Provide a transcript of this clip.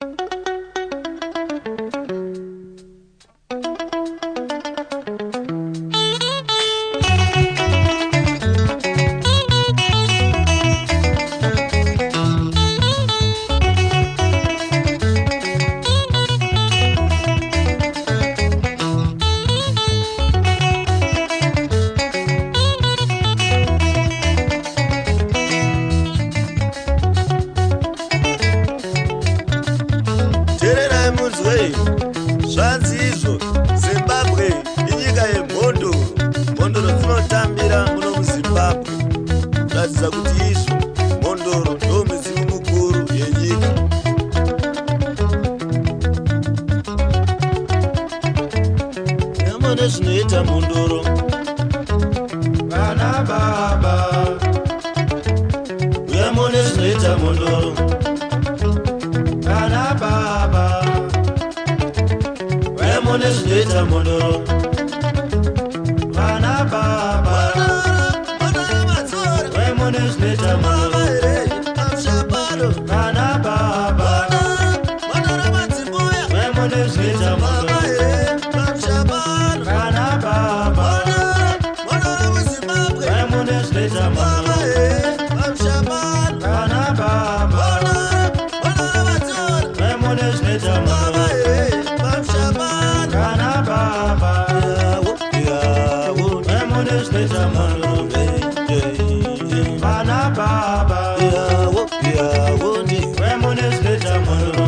Zvanzi izvo Zimbabwe inyika yemhondoro. Mhondoro dzinotambira muno muZimbabwe. Zviratidza kuti izvo mhondoro ndo muzimu mukuru yenyika. Yamone zvinoita mhondoro. Vana baba. Yamone zvinoita mhondoro. Vana baba. Yamone zvinoita mhondoro. Vana baba. Yamone zvinoita mhondoro. Vana baba. Yamone zvinoita mhondoro. Vana baba. Yamone zvinoita mhondoro. Vana baba. Yamone zvinoita mhondoro. Vana baba, yeah, yeah,